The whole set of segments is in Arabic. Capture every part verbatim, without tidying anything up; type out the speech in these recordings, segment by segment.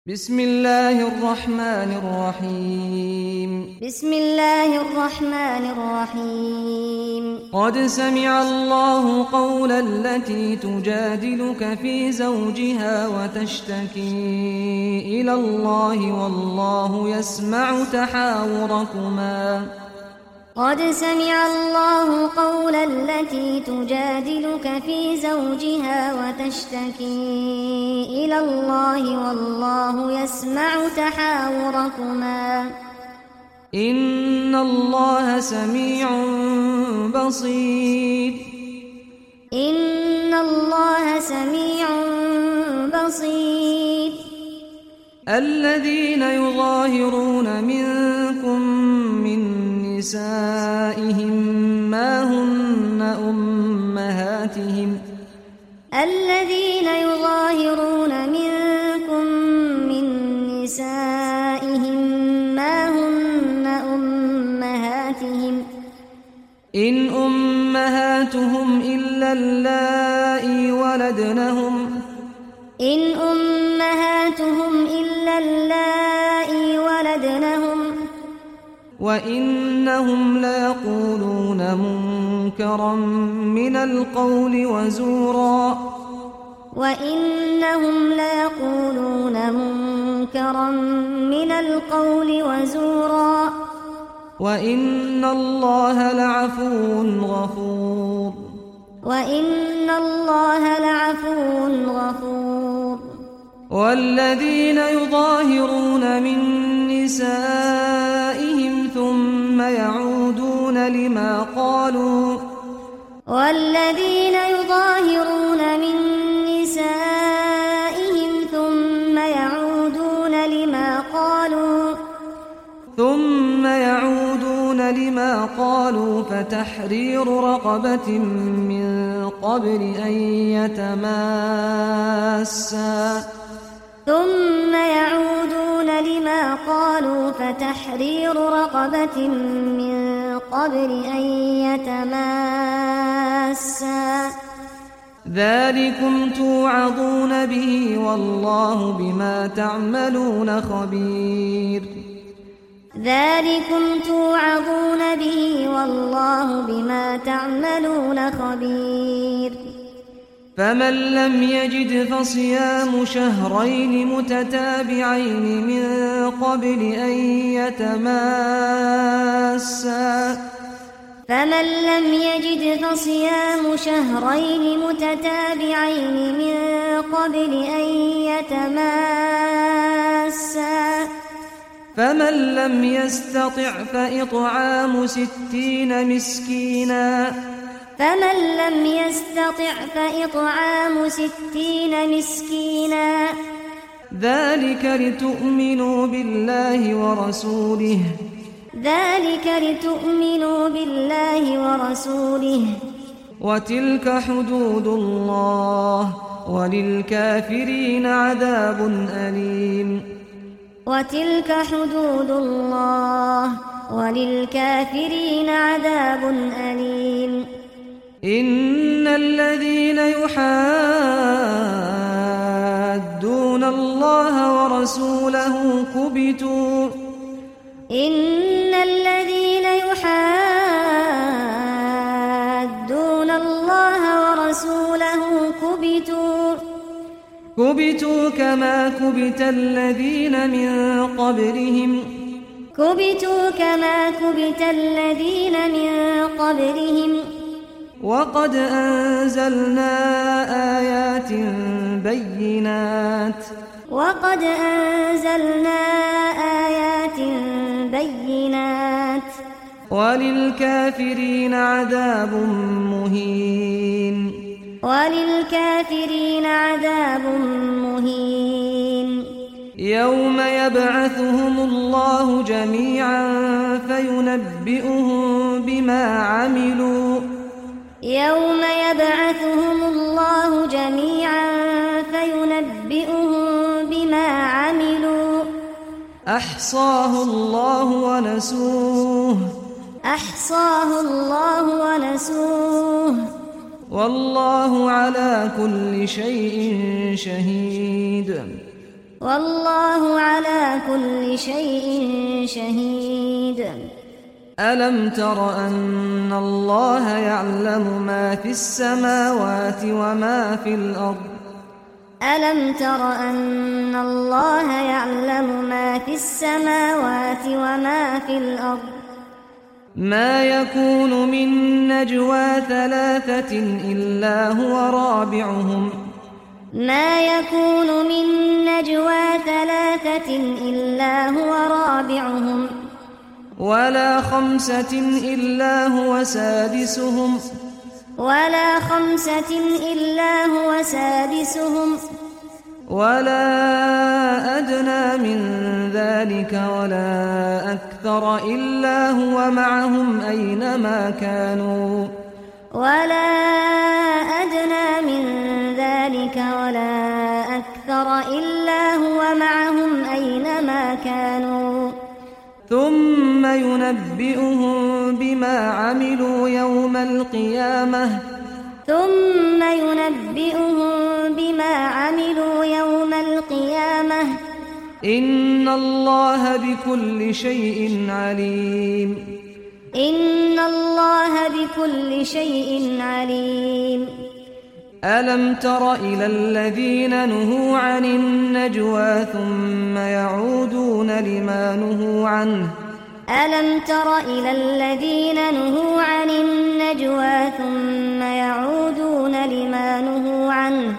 بسم الله الرحمن الرحيم بسم الله الرحمن الرحيم قد سمع الله قول التي تجادلك في زوجها وتشتكي إلى الله والله يسمع تحاوركما قد سمع الله قول التي تجادلك في زوجها وتشتكي إلى الله والله يسمع تحاوركما إن الله سميع بصير إن الله سميع بصير الذين يظاهرون منكم من نسائهم ما هن أمهاتهم الذين يظاهرون منكم من نسائهم ما هن أمهاتهم إن أمهاتهم إلا اللائي ولدنهم إن أمهاتهم إلا اللائي ولدنهم وإنهم ليقولون منكرا من القول وزورا وإنهم ليقولون منكرا من القول وزورا وإن الله لعفو غفور وإن الله لعفو غفور والذين يظاهرون من نسائهم ثم يعودون لما قالوا والذين يظاهرون من نسائهم ثم يعودون لما قالوا ثم يعودون لما قالوا فتحرير رقبة من قبل أن يتماسا ثم يعودون لما قالوا فتحرير رقبة من قبل أن يتماسا ذلكم توعظون به والله بما تعملون خبير ذلكم توعظون به والله بما تعملون خبير فمن لم يجد فصيام شهرين متتابعين من قبل أن يتماسا فمن لم يجد فصيام شهرين متتابعين من قبل أن يتماسا فمن لم يستطع فإطعام ستين مسكينا فمن لم يستطع فإطعام ستين مسكينا ذلك لتؤمنوا بالله ورسوله ذلك لتؤمنوا بالله ورسوله وتلك حدود الله وللكافرين عذاب أليم وتلك حدود الله وللكافرين عذاب أليم إن الذين يحادون الله ورسوله كبتوا إن الذين يحادون الله ورسوله كبتوا كبتوا كما كبت الذين من قبلهم كبتوا كما كبت الذين من قبلهم وقد أنزلنا آيات بينات وقد أنزلنا آيات بينات وللكافرين عذاب مهين وللكافرين عذاب مهين يوم يبعثهم الله جميعا فينبئهم بما عملوا يوم يبعثهم الله جميعا فينبئهم بما عملوا أحصاه الله ونسوه أحصاه الله ونسوه والله على كل شيء شهيد. والله على كل شيء شهيد ألم تر أن الله يعلم ما في السماوات وما في الأرض ألم تر أن الله يعلم ما في السماوات وما في الأرض ما يكون من نجوى ثلاثة إلا هو رابعهم ما يكون من نجوى ثلاثة إلا هو رابعهم ولا خمسة إلا هو سادسهم ولا خمسة إلا هو سادسهم ولا أدنى من ذلك ولا أكثر إلا هو معهم أينما كانوا ولا أدنى من ذلك ولا أكثر إلا هو معهم أينما كانوا ثم ينبئهم بما عملوا يوم القيامة ثم ينبئهم بما عملوا يوم القيامة إن الله بكل شيء عليم إن الله بكل شيء عليم ألم تر إلى الذين نهوا عن النجوى ثم يعودون لما نهوا عنه ألم تر إلى الذين نهوا عن النجوى ثم يعودون لما نهوا عنه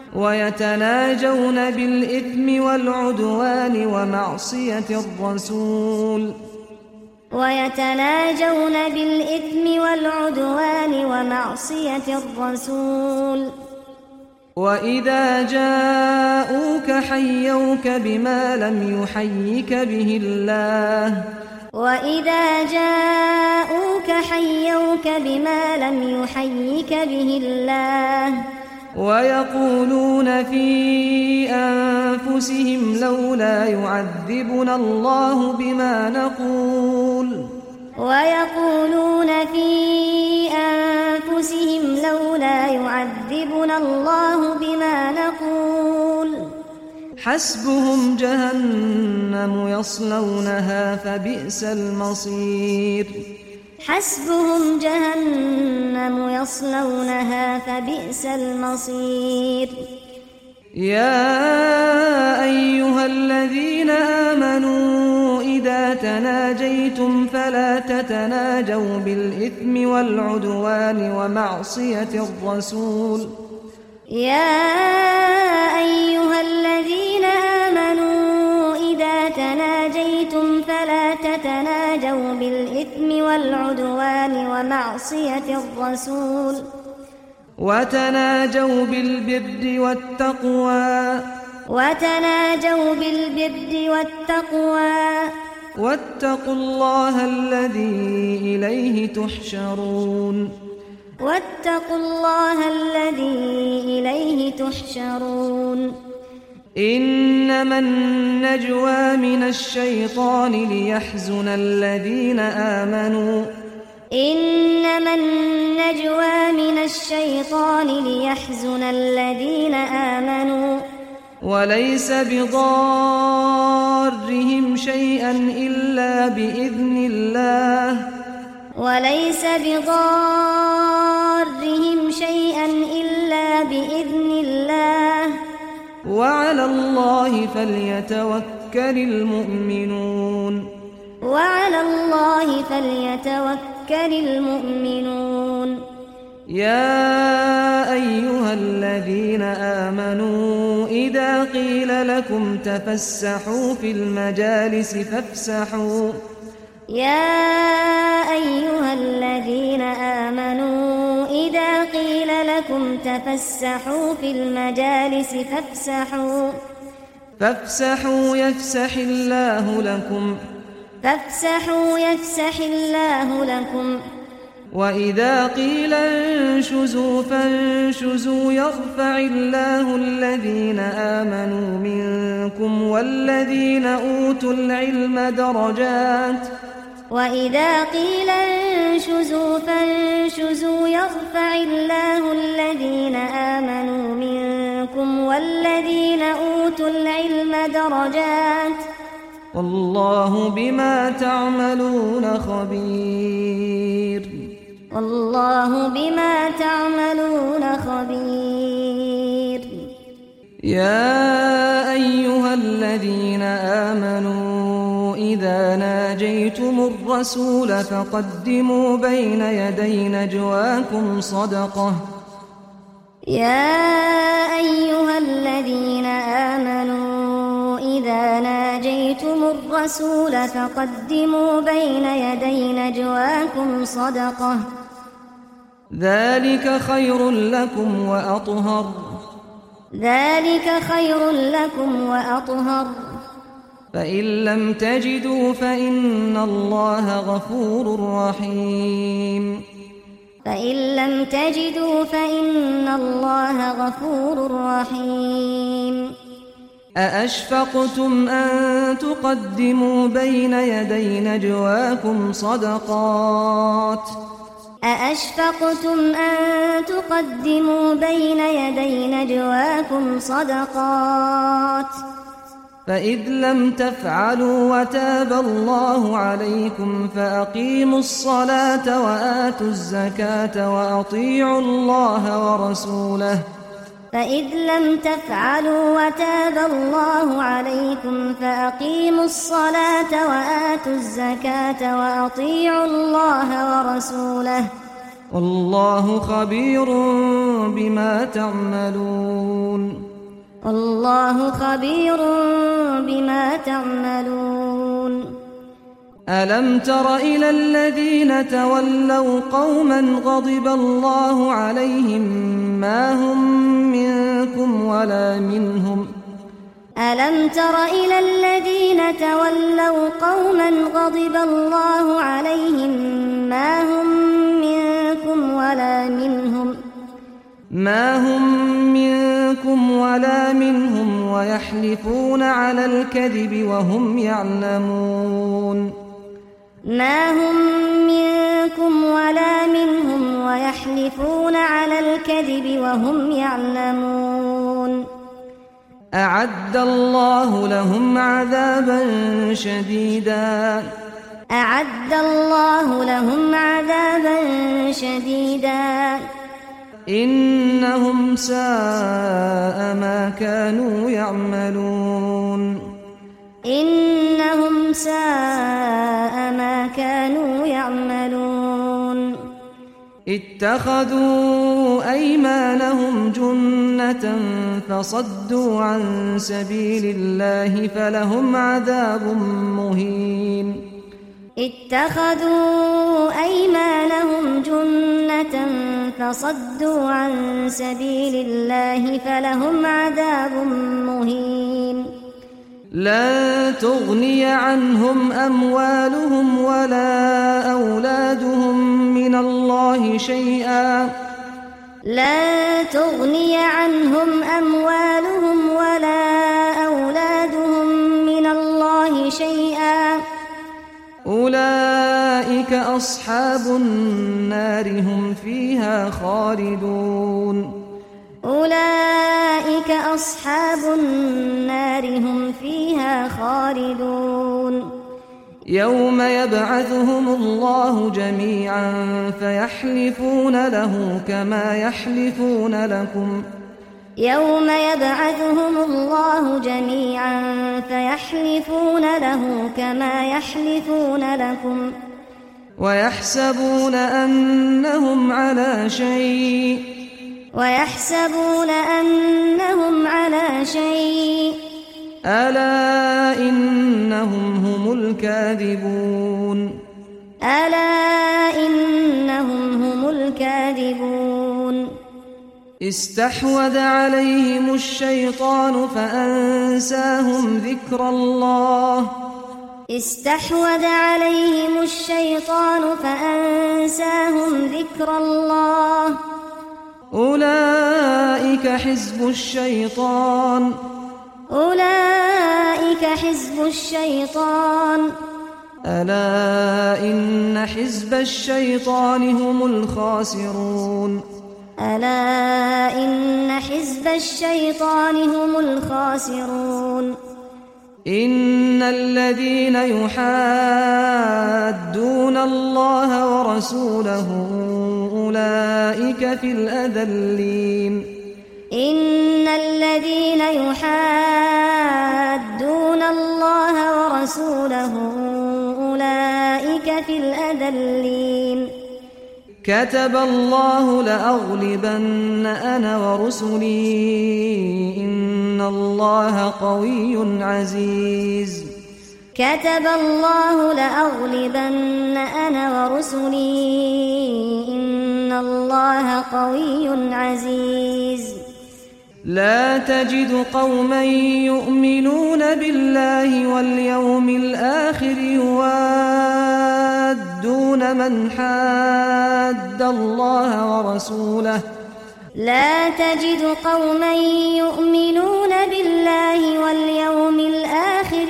ويتناجون بالإثم والعدوان ومعصية الرسول ويتناجون بالإثم والعدوان ومعصية الرسول وإذا جاءوك حيوك بما لم يحيك به الله وإذا جاءوك حيوك بما لم يحيك به الله ويقولون في أنفسهم لولا يعذبنا الله بما نقول ويقولون في أنفسهم لولا يعذبنا الله بما نقول حسبهم جهنم يصلونها فبئس المصير حسبهم جهنم يصلونها فبئس المصير يا أيها الذين آمنوا إذا تناجيتم فلا تتناجوا بالإثم والعدوان ومعصية الرسول يا أيها الذين آمنوا إذا تناجيتم فلا تتناجوا بالإثم والعدوان ومعصية الرسول وتناجوا بالبر والتقوى وتناجوا بالبر والتقوى واتقوا الله الذي إليه تحشرون واتقوا الله الذي إليه تحشرون إنما النجوى من الشيطان ليحزن الذين آمنوا إنما النجوى من الشيطان ليحزن الذين آمنوا وليس بضارهم شيئا إلا بإذن الله وليس بضارهم شيئا إلا بإذن الله وعلى الله فليتوكل المؤمنون وعلى الله فليتوكل المؤمنون يا أيها الذين آمنوا إذا قيل لكم تفسحوا في المجالس فافسحوا يا أيها الذين آمنوا إذا قيل لكم تفسحوا في المجالس فافسحوا فافسحوا يفسح الله لكم فافسحوا يفسح الله لكم وإذا قيل انشزوا فانشزوا يرفع الله الذين آمنوا منكم والذين أوتوا العلم درجات وإذا قيل انشزوا فانشزوا يرفع الله الذين آمنوا منكم منكم والذين أوتوا العلم درجات والله بما تعملون خبير والله بما تعملون خبير يا أيها الذين آمنوا إذا ناجيتم الرسول فقدموا بين يدي نجواكم صدقة يا أيها الذين آمنوا إذا ناجيتم الرسول فقدموا بين يدي نجواكم صدقة ذلك خير لكم وأطهر ذلك خير لكم وأطهر فإن لم تجدوا فإن الله غفور رحيم فإن لم تجدوا فإن الله غفور رحيم أأشفقتم أن تقدموا بين يدي نجواكم صدقات أأشفقتم أن تقدموا بين يدي نجواكم صدقات فإذ لم تفعلوا وتاب الله عليكم فأقيموا الصلاة وآتوا الزكاة وأطيعوا الله ورسوله فإذ لم تفعلوا وتاب الله عليكم فأقيموا الصلاة وآتوا الزكاة وأطيعوا الله ورسوله والله خبير بما تعملون والله خبير بما تعملون ألم تر إلى الذين تولوا قوما غضب الله عليهم ما هم منكم ولا منهم ألم تر إلى الذين تولوا قوما غضب الله عليهم ما هم منكم ولا منهم ما هم منكم ولا منهم ويحلفون على الكذب وهم يعلمون ما هم منكم ولا منهم ويحلفون على الكذب وهم يعلمون أعد الله لهم عذابا شديدا أعد الله لهم عذابا شديدا إنهم ساء ما كانوا يعملون إنهم ساء ما كانوا يعملون اتخذوا أيمانهم جنة فصدوا عن سبيل الله فلهم عذاب مهين اتخذوا أيمانهم جنة فصدوا عن سبيل الله فلهم عذاب مهين لا تغني عنهم أموالهم ولا أولادهم من الله شيئا لا تغني عنهم أموالهم ولا أولادهم من الله شيئا أولئك أصحاب النار هم فيها خالدون أولئك أصحاب النار هم فيها خالدون يوم يبعثهم الله جميعا فيحلفون له كما يحلفون لكم يوم يبعثهم الله جميعا فيحلفون له كما يحلفون لكم ويحسبون أنهم على شيء ويحسبون أنهم على شيء ألا إنهم هم الكاذبون ألا إنهم هم الكاذبون استحوذ عليهم الشيطان فأنساهم ذكر الله استحوذ عليهم الشيطان فأنساهم ذكر الله أولئك حزب الشيطان أولئك حزب الشيطان ألا إن حزب الشيطان هم الخاسرون ألا إن حزب الشيطان هم الخاسرون إن الذين يحادون الله ورسوله أولئك في الأذلين إن الذين يحادون الله ورسوله أولئك في الأذلين كتب الله لأغلبن أنا ورسلي إن الله قوي عزيز كتب الله لأغلبن أنا ورسلي إن الله قوي عزيز لا تجد قوما يؤمنون بالله واليوم الآخر يوادون من حاد الله ورسوله لا تجد قوما يؤمنون بالله واليوم الآخر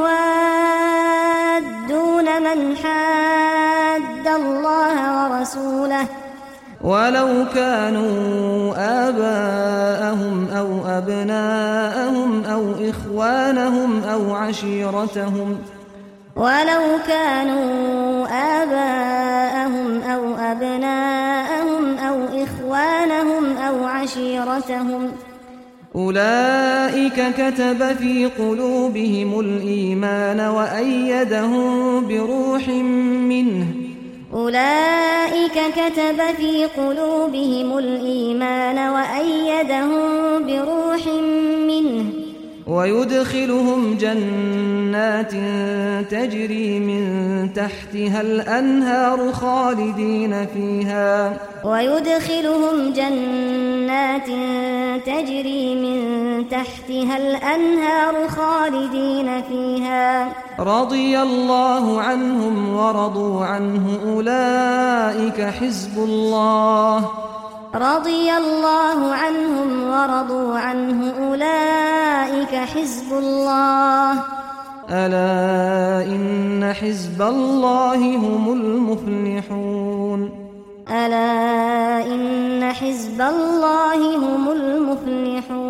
يوادون من حاد الله ورسوله ولو كانوا آباءهم أو أبناءهم أو إخوانهم أو عشيرتهم ولو كانوا آباءهم أو أبناءهم أو إخوانهم أو عشيرتهم أولئك كتب في قلوبهم الإيمان وأيدهم بروح منه أولئك كتب في قلوبهم الإيمان وأيدهم بروح منه ويدخلهم جنات تجري من تحتها الأنهار خالدين فيها ويدخلهم جنات تجري من تحتها الأنهار خالدين فيها رضي الله عنهم ورضوا عنه أولئك حزب الله رضي الله عنهم ورضوا عنه أولئك حزب الله ألا إن حزب الله هم المفلحون ألا إن حزب الله هم المفلحون